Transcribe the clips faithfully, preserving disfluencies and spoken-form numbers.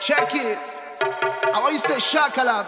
Check it. I want you to say Shakalab.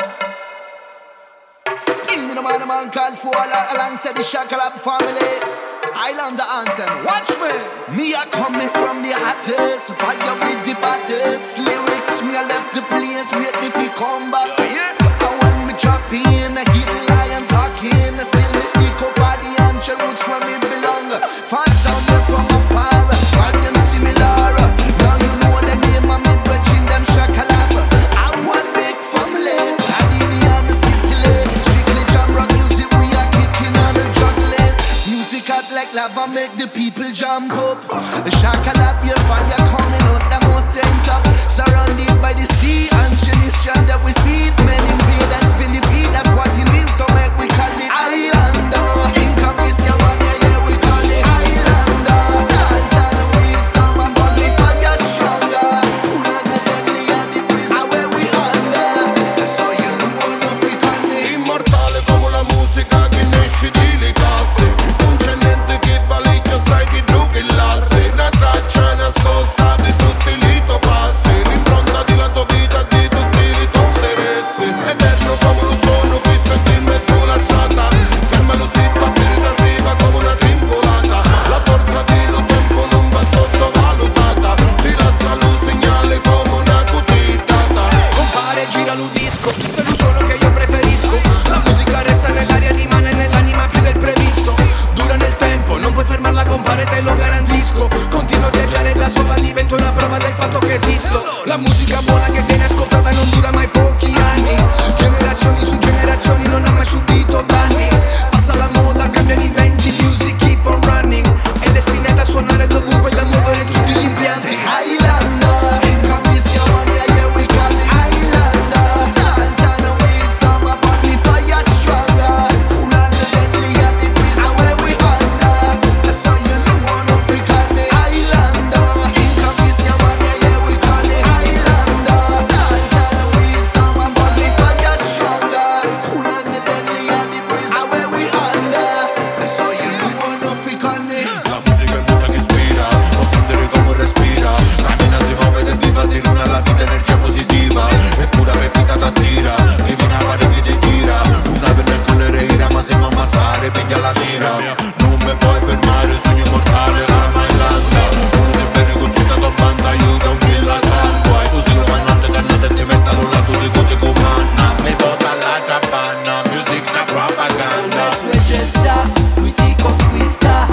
Give me the man, a man called for alongside the Shakalab family. Islander anthem, watch me. Me a coming from the hottest, fire with the baddest lyrics. Me a left the place, wait me fi come back. Yeah. And when me drop in, I hear the lions talking. I still me sneak up at the anchor roots where me belong. Find someone from afar, and them similar. Now you know the name of me, brethren, them Shakalab. I want big families, Sadini and the Sicily. Strictly jam rock music, we are kicking and the juggling. Music hot like lava, make the people jump up. The Shakalab, your fire coming out the mountain top. Surrounded by the sea and tradition that we feed. Many invaders believe it, that's what it means. So make we call it Islander. Income is your one, yeah, yeah, we call it Islander. Salt and wisdom and body fire stronger. Cool and the deadly and the breeze are where we under. That's how you know what we call it. Immortale come la musica che ne esce di le casse. Non c'è niente che valicchia, sai che giù che l'asse. Una traccia nascosta di tutti i lito passi. L'impronta di la tua vita, di tutti i tuoi interessi. Eterno come lo sono, qui senti in mezzo alla strada. Fermalo zitto, fino arriva come una trimbolata. La forza dello tempo non va sottovalutata. Ti lascia lo segnale come una cutitata. Compare, gira lo disco, questo è lo suono che io preferisco. La musica resta nell'aria, rimane nell'anima più del previsto. Dura nel tempo, non puoi fermarla, compare, te lo garantisco. Continuo a viaggiare da sola, divento una prova del fatto che esisto. La musica buona che viene ascoltata non dura mai pochi anni. Generazioni su generazioni, non ha mai subito danni. Passa la moda, cambiano i venti, music keep on running. È destinata a suonare dovunque, da muovere tutti gli impianti. Say Islander, income is your one, yeah, yeah, we call it Islander. Salt and wisdom, a body fire stronger. Cool and the deadly and the breeze are where we under. That's how you know what we call it Islander. Income is your one, yeah, yeah, we call it Islander. Salt and wisdom, a body fire stronger. Cool and the deadly and the breeze are where we under. That's how you know what we call it. La musica è musa che ispira, può sentire come respira. Cammina, si muove ed è viva, ti runa la vita, energia positiva. E pura pepita t'attira, divina pare che ti tira. Una penna con le reira, ma se mi ammazzare, piglia la mira. Non mi puoi fermare, sono immortale, la Islanda. Non sei bene con tutta tua banda, aiuta un kill stampo. E tu sei comandante, cannate e ti metta all'olato di te comanda. Mi vota la trappanna, music's na propaganda. Le sue gesta, lui ti conquista.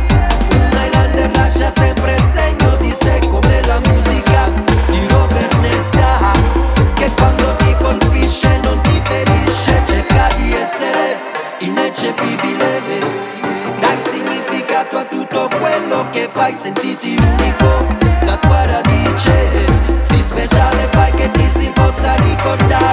Un Highlander lascia sempre il segno di sé, come la musica di Robert Nesta, che quando ti colpisce non ti ferisce, cerca di essere ineccepibile. Dai significato a tutto quello che fai, sentiti unico, la tua radice, sii speciale, fai che ti si possa ricordare.